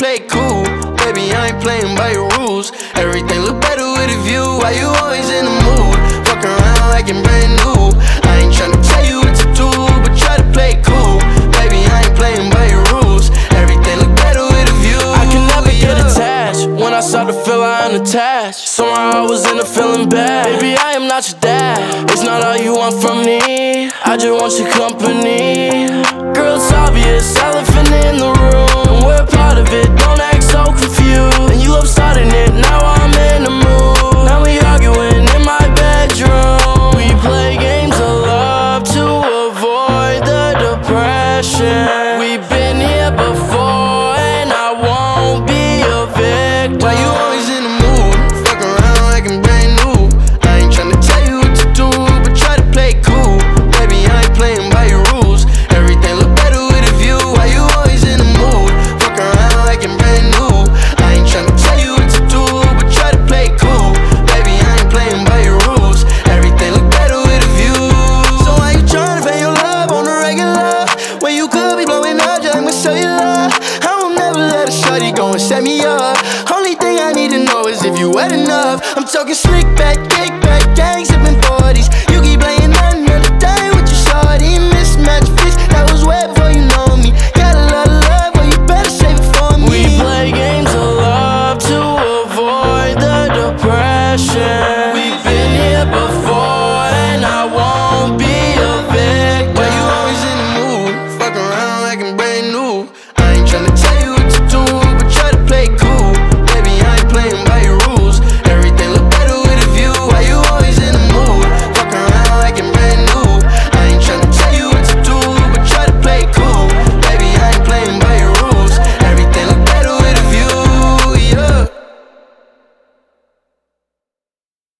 play cool. Baby, I ain't playing by your rules. Everything look better with a view. Why you always in the mood? Fuck around like I'm brand new. I ain't tryna tell you what to do, but try to play cool. Baby, I ain't playing by your rules. Everything look better with a view. I can never get attached. When I start to feel I'm unattached, somehow I was in a feeling bad. Baby, I am not your dad. It's not all you want from me. I just want your company. Girl, it's obvious, elephant in the room, and we're part of it. Don't act so confused. And you love starting it, now I'm in the mood. Now we arguing in my bedroom. We play games of love to avoid the depression. We've been here before, and I won't be a victim. Why you always in the mood? Fuck around like I'm brand new. I ain't tryna tell you what to do, but try to play cool. Baby, I ain't playing by your rules. Everything look better with a view. Why you always in the mood? Fuck around like I'm brand new. I ain't tryna tell you what to do, but try to play cool. Baby, I ain't playing by your rules. Everything look better with a view. So why you tryna pay your love on the regular when you could be blowing up just like my cellular? I will never let a shawty go and set me up. Only thing I need to know is if you wet enough. I'm talking slick back, kick back, gang